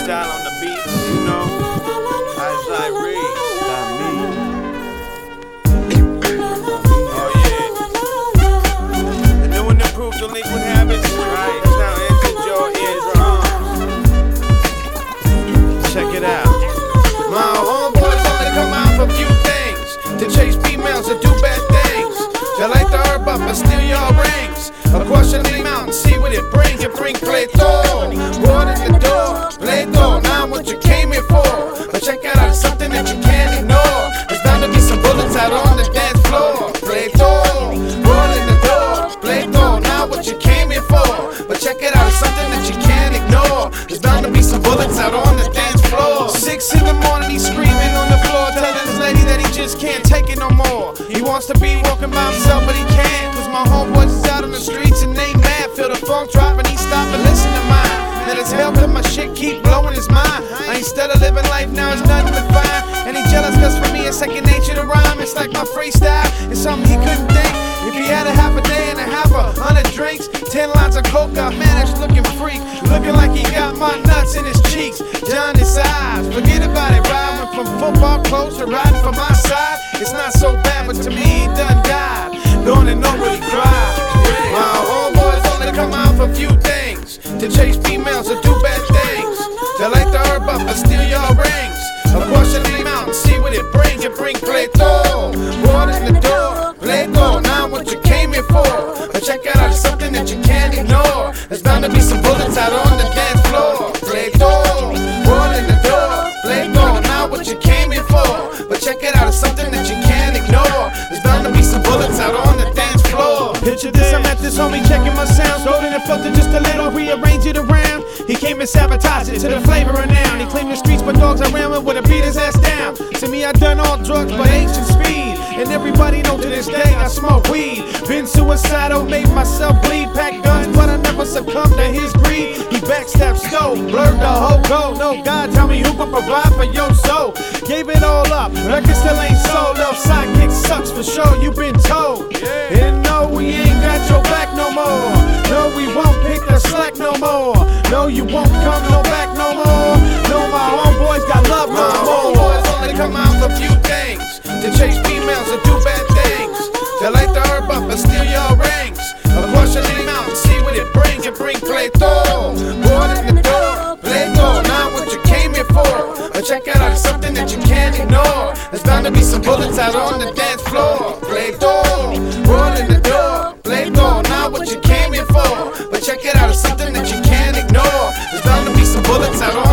freestyle on the beats, you know. Vibes like Reed. Not me. Oh yeah. The new and improved delinquent habits. Right. Now enter your eardrums. Check it out. My homeboys only come out for few things. To chase females or do bad things. They like the herb up and steal your rings. Across your mountain, see what it brings. It bring pleito. Word in the door, pleito. Now what you came here for. But check it out, it's something that you can't ignore. There's bound to be some bullets out on the dance floor. Pleito. Word in the door, pleito. Now what you came here for. But check it out, it's something that you can't ignore. There's bound to be some bullets out on the dance floor. 6 in the morning, he's screaming on the floor, telling his lady that he just can't take it no more. He wants to be walking by himself, but he can't. Cause my homeboys is out on the streets and they mad. Feel the funk drop and he stop and listen to mine. That it's helping my shit keep blowing his mind. I ain't still living life now, it's nothing but fine. And he jealous cause for me it's second nature to rhyme. It's like my freestyle, it's something he couldn't think. If he had a half a day and a half 100 drinks, 10 lines of coke, I managed looking freak. Looking like he got my nuts in his cheeks, down his eyes. Forget about it, riding from football clothes to riding for my side. It's not so bad, but to me he done died. Don't and nobody cried. My homeboys only come out for few things. To chase females or do bad things. They like the herb up and steal your rings. Across your mountain, see what it brings. It bring pleito. Word in the door, pleito. Now what you came here for. But check it out, it's something that you can't ignore. There's bound to be some bullets out on the dance floor. Pleito. Word in the door, pleito. Now what you came here for. But check it out, it's something that you can't ignore. There's bound to be some bullets out on the dance floor. Picture this, I'm at this homie checking my sound. Loading and filter just a little, rearrange it around. He came and sabotaged it to the flavor of noun. He claimed the streets but dogs around him with a beat his ass down. To me I done all drugs but ancient speed. And everybody know to this day I smoke weed. Been suicidal, made myself bleed. Pack guns but I never succumbed to his greed. He backstabbed stove, blurred the whole goal. No God tell me who can provide for your soul. Gave it all up, record still ain't sold. Little sidekick sucks for sure, you been told. And no, we ain't got your back no more. No, we won't pick the slack no more. No, you won't come no back no more. No, my homeboys got love no more. Homeboys only come out for few things. To chase females or do bad things. They like the herb up and steal your rings. Across your mountain, see what it brings. It bring pleito. Word in the door, pleito. Now what you came here for. But check it out, it's something that you can't ignore. There's bound to be some bullets out on the dance floor. Pleito. Word in the door, pleito. Now what you came here for. But check it out, it's something that you can't ignore. There's bound to be some bullets out on